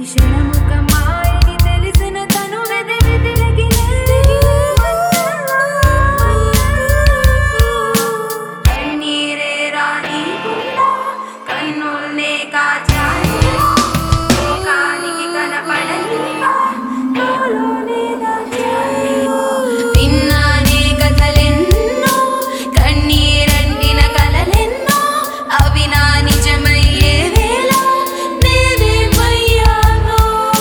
క్షణముఖమాయని తెలిసిన తను కన్నీరే రానికుండా కన్నుల్నే కాచాలి లోకానికి కనపడనిగా నాలోనే దాచాలి విన్నానే కథలెన్నో కన్నీరంటిన కలలెన్నో అవి నా నిజమయ్యే వేళ నేనేమయ్యానో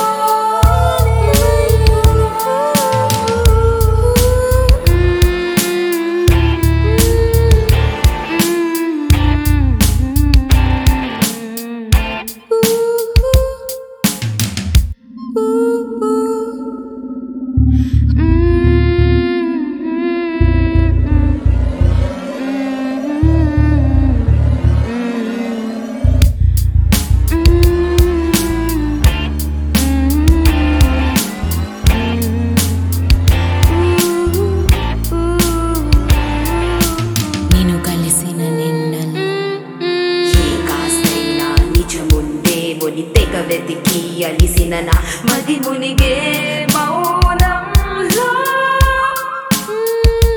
నిన్ను కలిసిన నిన్నల్లో ఏ కాస్తైనా నిజముందేమోని తెగ వెతికి అలిసిన నా మది మునిగే మౌనంలో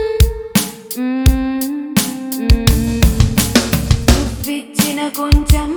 నువ్విచ్చిన కొంచెం